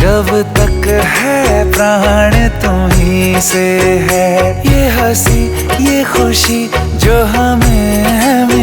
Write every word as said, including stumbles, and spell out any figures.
जब तक है प्राण तुम्ही से है, ये हंसी ये खुशी जो हमें है